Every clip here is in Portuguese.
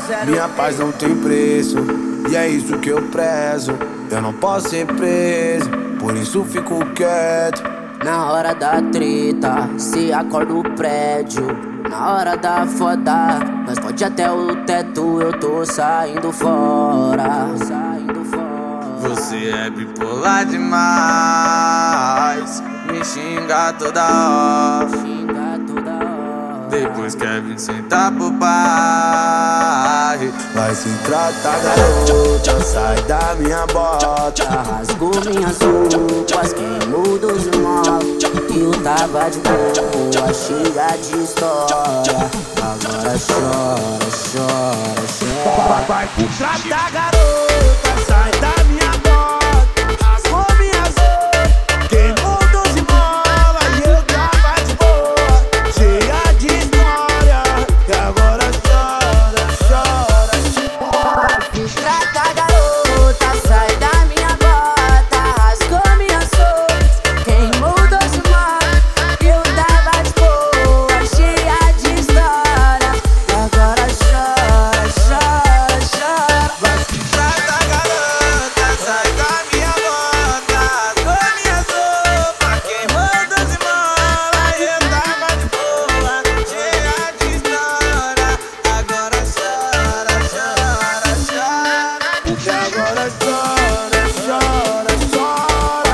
Minha paz não tem preço, e é isso que eu prezo. Eu não posso ser preso, por isso fico quieto. Na hora da treta, se acorda o prédio. Na hora da foda, nós pode até o teto. Eu tô saindo fora. Você é bipolar demais, me xinga toda hora. Depois quer vir sentar pro pai. Vai se tratar, garota, sai da minha bota. Rasgou minhas roupas, queimou dos imóveis. Eu tava de boa, cheia de história. Agora chora, chora, chora. Vai se tratar, garota, sai da minha bota. Rasgou minhas roupas, queimou dos imóveis. E eu tava de boa, cheia de história. E agora chora, chora, chora. Se trata, garota, sai da minha bota. Rasgou minhas roupas, queimou dos imóveis. Eu tava de boa, cheia de história. E agora chora, chora, chora. Vai se trata, garota, sai da minha bota. Rasgou minhas roupas, queimou dos imóveis. Eu tava de boa, cheia de história. Agora chora, chora, chora. E agora chora, chora, chora.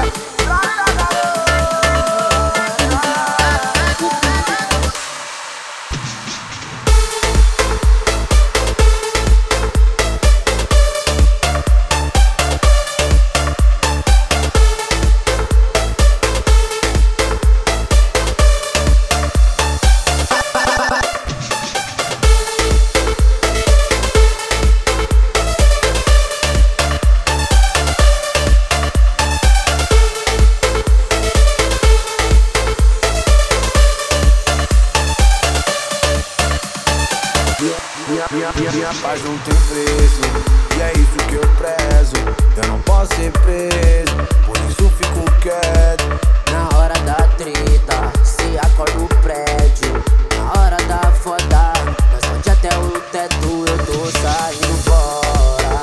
Minha paz não tem preço, e é isso que eu prezo. Eu não posso ser preso, por isso fico quieto. Na hora da treta, se acorda o prédio. Na hora da foda, nós pode até o teto. Eu tô saindo fora.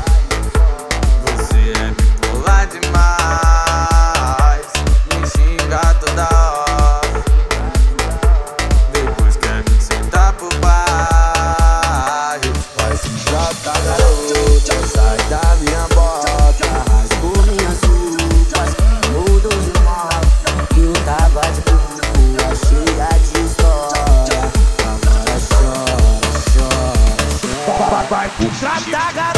Você é bipolar demais, me xinga toda hora. Depois quer vir sentar pro pai. Vai se tratar, garota, sai da minha bota. Rasgou minhas roupas, queimou dos imóveis. Eu tava de boa, cheia de história. Agora chora, chora, chora. Vai se tratar, garota.